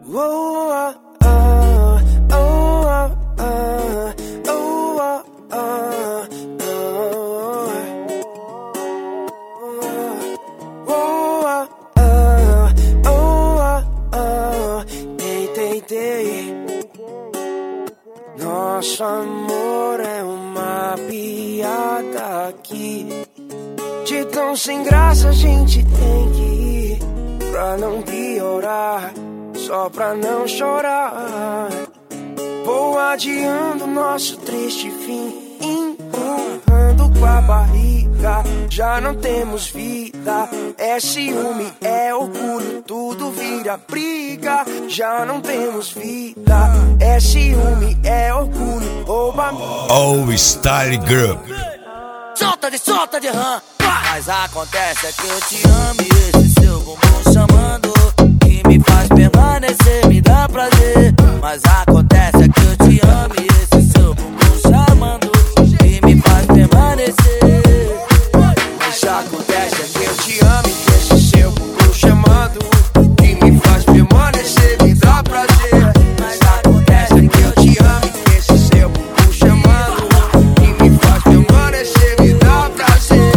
Nosso amor é uma piada aqui. De tão sem graça a gente tem que ir, pra não piorar, só pra não chorar. Vou adiando nosso triste fim, empurrando com a barriga. Já não temos vida, é ciúme, é orgulho, tudo vira briga. Já não temos vida, é ciúme, é orgulho, rouba. All Style Group. Solta de rã. Mas acontece é que eu te amo e esse seu bumbum chamando, que me faz permanecer, me dá prazer. Mas acontece é que eu te amo e esse seu bumbum chamando, que me faz permanecer. Mas acontece é que eu te amo e esse seu bumbum chamando, que me faz permanecer, me dá prazer. Mas acontece é que eu te amo e esse seu bumbum chamando, que me faz permanecer, me dá prazer.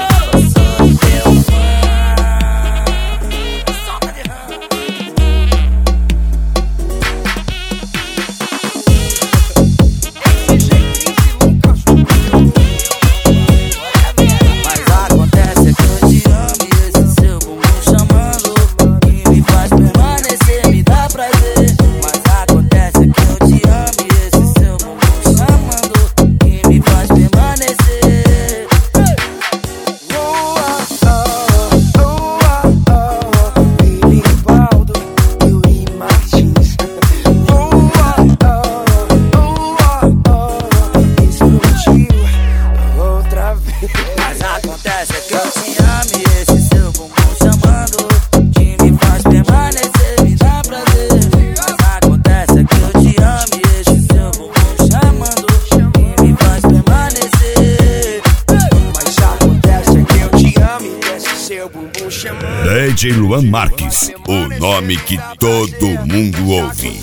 DJ Luan Marques, o nome que todo mundo ouve.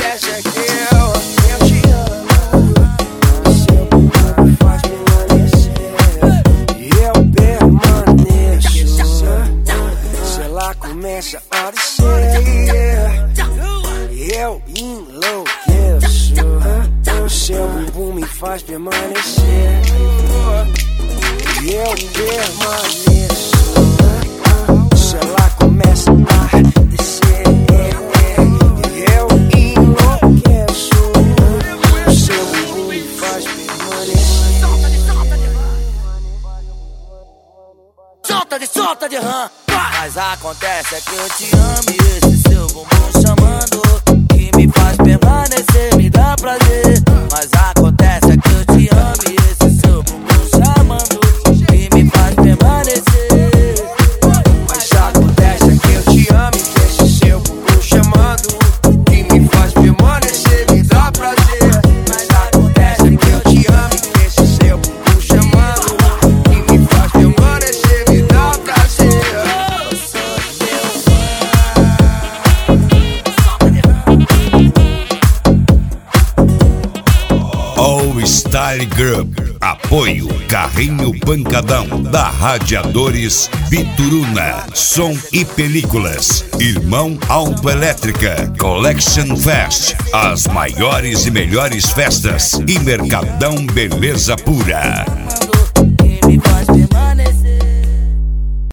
Começa a descer, eu enlouqueço. O seu bumbum me faz permanecer, eu permaneço. Se ela começa a descer, eu enlouqueço. O seu bumbum me faz permanecer. Solta de rã. Mas acontece é que eu te amo e esse seu bumbum chamando, que me faz permanecer, me dá prazer. Mas acontece é que eu te amo e esse seu bumbum chamando, que me faz permanecer. Mas acontece é que eu te amo e esse seu bumbum chamando, que me faz permanecer, me dá prazer. Mas acontece é que eu te amo e esse seu bumbum chamando, que me faz permanecer, me dá prazer. All Style Group. Apoio Carrinho Pancadão da Radiadores Bituruna. Som e películas. Irmão Autoelétrica. Collection Fest. As maiores e melhores festas. E Mercadão Beleza Pura.